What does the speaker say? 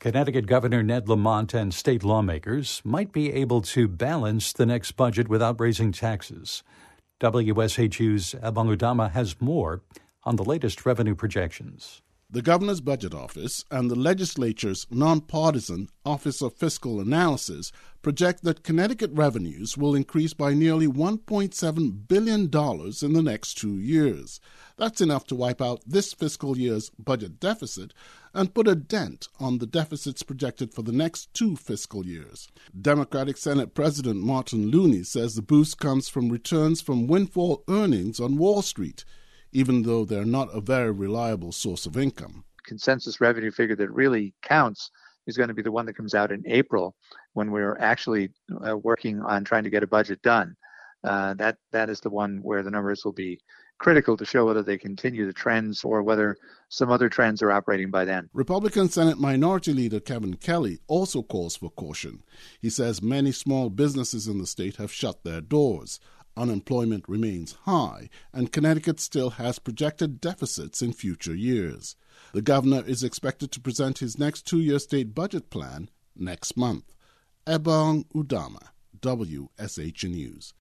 Connecticut Governor Ned Lamont and state lawmakers might be able to balance the next budget without raising taxes. WSHU's Ebong Udama has more on the latest revenue projections. The Governor's Budget Office and the legislature's nonpartisan Office of Fiscal Analysis project that Connecticut revenues will increase by nearly $1.7 billion in the next 2 years. That's enough to wipe out this fiscal year's budget deficit and put a dent on the deficits projected for the next 2 fiscal years. Democratic Senate President Martin Looney says the boost comes from returns from windfall earnings on Wall Street, even though they're not a very reliable source of income. Consensus revenue figure that really counts is going to be the one that comes out in April when we're actually working on trying to get a budget done. That is the one where the numbers will be critical to show whether they continue the trends or whether some other trends are operating by then. Republican Senate Minority Leader Kevin Kelly also calls for caution. He says many small businesses in the state have shut their doors. Unemployment remains high, and Connecticut still has projected deficits in future years. The governor is expected to present his next 2-year state budget plan next month. Ebong Udama, WSH News.